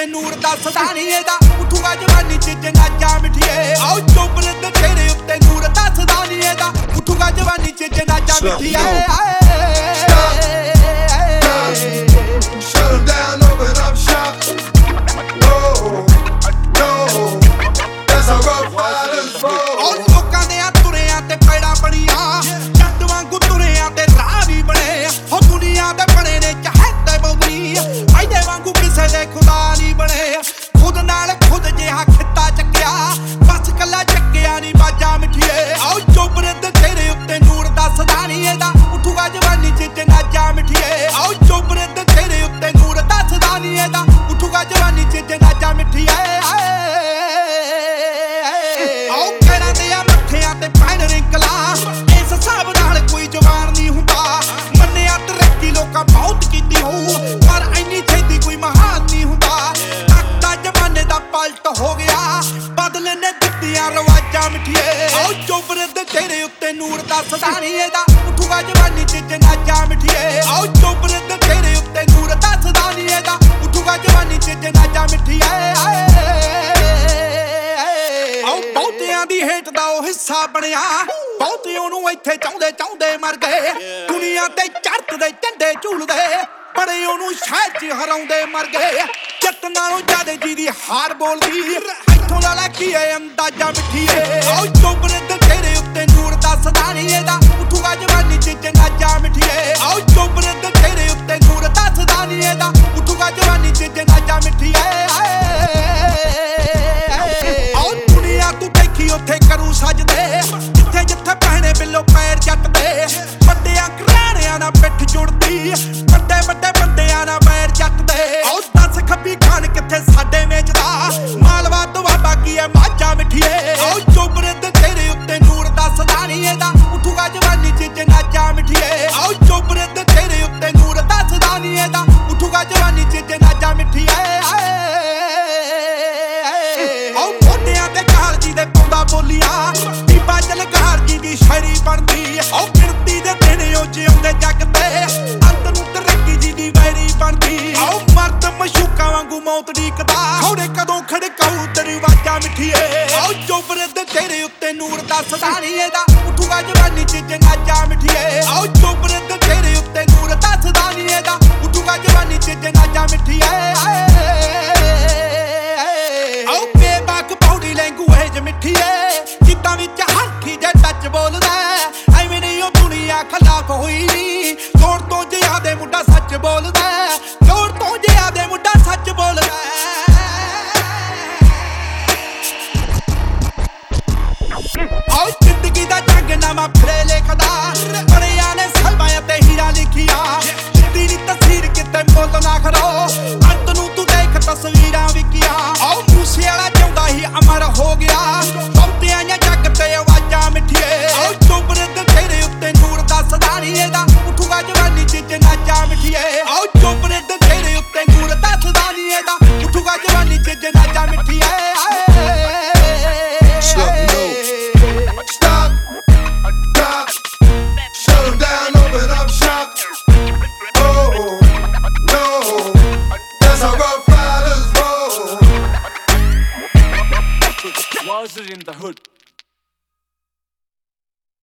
उत्ते नूर दसदा नी एदा उठूगा जवानी च जनाजा मिठिए आओ चोपर ते तेरे उत्ते नूर दसदा नी एदा उठूगा जवानी च जनाजा मिठिए Shut them down, open up shop. No, no, that's how Rough Riders roll. और लोकां दे तुरियां ते पैड़ा बणियां जट वांगू तुरियां ते राह भी बणे हो दुनिया दे बणे ने चाहते बौदी ऐदे वांगू किसे दे खुदा नहीं बणे खुद नाल खुद जिहा खित्ता चक्किया बस कल्ला चक्किया नी बाजा मिठिए आओ चोपर ते तेरे उत्ते नूर दसदा नी एदा उठूगा जवानी च जनाजा मिठिए आओ चोपर ते तेरे उत्ते नूर दसदा नी एदा उठूगा जवानी च जनाजा मिठिए आओ कहना दिया मत्थियां ते पैण रिंकला इस हिसाब नाल कोई जवान नहीं हुंदा मन्निया तरक्की लोकां बहुत कीती होऊ पर इन्नी छेती कोई महान नहीं हुंदा ताकता जमाने दा पलट हो गया बदले ने दित्तियां रवाजां मिठिए आओ चोपर ते तेरे उत्ते नूर दसदा नी एदा उठूगा जवानी च जनाजा मिठिए आओ चोपर ते तेरे उत्ते नूर दसदा नी एदा उठूगा जवानी च जनाजा मिठिए आओ बहुतियां दी हेठ दा ओ हिस्सा बनया बहुते ओनू इत्थे चाहुंदे चाहुंदे मर गए दुनिया ते चढ़त दे झंडे झूलदे बड़े ओनू शहर च हराउंदे मर गए जट नालों ज्यादा जी दी हार बोलदी इत्थों दा लै की है अंदाजा मिठिए आओ चोपर ते तेरे उत्ते नूर दसदा नी एदा उठूगा जवानी च जनाजा मिठिए आओ चोपर ते तेरे उत्ते नूर दसदा नी एदा उठूगा जवानी च जनाजा मिठिए तू देखी उत्थे करू सजदे जिथे जिथे पहने बिलो पैर जटदे बड्डियां घराणियां नाल पिठ जुड़दी बड्डे बड्डे बंदियां नाल पैर जटदे आओ दस खब्बी खान किथे साडे मेचदा मालवा दुआबा की है माझा मिठिए आओ चोपर ते तेरे उत्ते नूर दसदा नी एदा उठूगा जवानी च जनाजा मिठिए आओ चोपर ते तेरे उत्ते नूर दसदा नी एदा उठूगा जवानी च जनाजा मिठिए बोलिया दीपा जलकार जी दी शायरी बनदी ओ गिनती दे दिन ओ जिउंदे जग ते अंत नूं तरक्की जी दी वैरी बनदी ओ मर्द मशूका वांगू मौत ढीकदा खौड़े कदों खड़काऊ दरवाजा मिठिए ओ चोपर ते तेरे उत्ते नूर दसदा नी एदा उठूगा जवानी च जनाजा मिठिए ओ चोपर ते तेरे उत्ते नूर दसदा नी एदा उठूगा जवानी च जनाजा मिठिए ओ बेबाक पौड़ी लैंगुएज मिठिए जिद्दां विच हाथी जे टच बोलदा ऐवें नहीं ओ दुनिया खिलाफ होई जोड़ तो जियादे मुंडा सच बोलदा जोड़ तो जियादे मुंडा सच बोलदा आओ जिंदगी दा जंग नामा फिरे लिखदा बड़ियां ने सलवां ते हीरा लिखिया जिद्दी दी तस्वीर किते मुੱਲ ना खड़ो अंत नूं तू देख तस्वीरां विकिया आओ मूसे वाला चाहुंदा ही अमर हो गया बहुतियां जग ते आवाजां मिठिए आओ चोपर ते तेरे उत्ते नूर दसदा नी एदा उठूगा जवानी च जनाजा मिठिए आओ चोपर ते तेरे उत्ते नूर दसदा नी एदा उठूगा जवानी च जनाजा मिठिए Shut them down, open up shop. Oh, no, that's how Rough Riders roll. Was it in the hood?